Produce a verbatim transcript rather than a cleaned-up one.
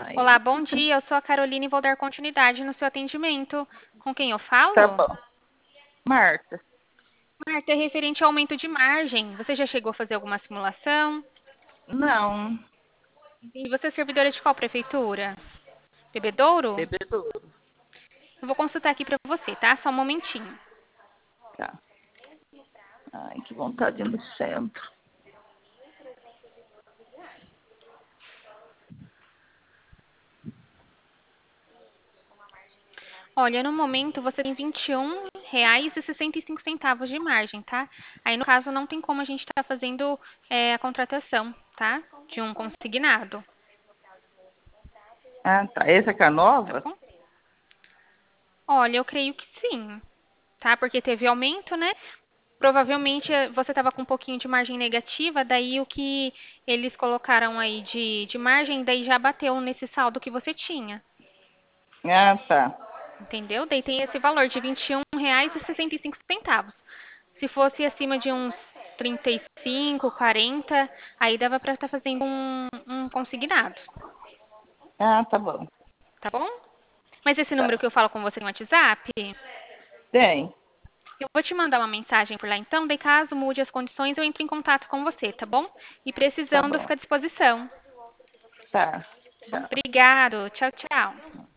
Olá, Aí, bom dia. Eu sou a Carolina e vou dar continuidade no seu atendimento. Com quem eu tá falo? bom. Marta, Marta, é referente ao aumento de margem. Você já chegou a fazer alguma simulação? não, E você é servidora de qual prefeitura? Bebedouro? bebedouro. Eu vou consultar aqui para você, tá? Só um momentinho. Tá. Ai, que vontade de ir no centro. Olha, no momento você tem vinte e um reais e sessenta e cinco centavos de margem, tá? Aí no caso não tem como a gente estar fazendo é, a contratação, tá? De um consignado, Ah, tá. Essa que é a tá nova? bom? Olha, eu creio que sim, tá? Porque teve aumento, né? Provavelmente eh, você estava com um pouquinho de margem negativa, daí o que eles colocaram aí de, de margem, daí já bateu nesse saldo que você tinha, Ah, tá. entendeu? Daí tem esse valor de vinte e um reais e sessenta e cinco centavos. Se fosse acima de uns trinta e cinco, quarenta, aí dava para estar fazendo um, um consignado, Ah, tá bom. tá bom? Mas esse número Tá. que eu falo com você no WhatsApp, Tem. eu vou te mandar uma mensagem por lá então, daí caso mude as condições, eu entro em contato com você, tá bom? E Tá precisando, bom. fica à disposição. Tá. Bom, Tchau. obrigado. Tchau, tchau.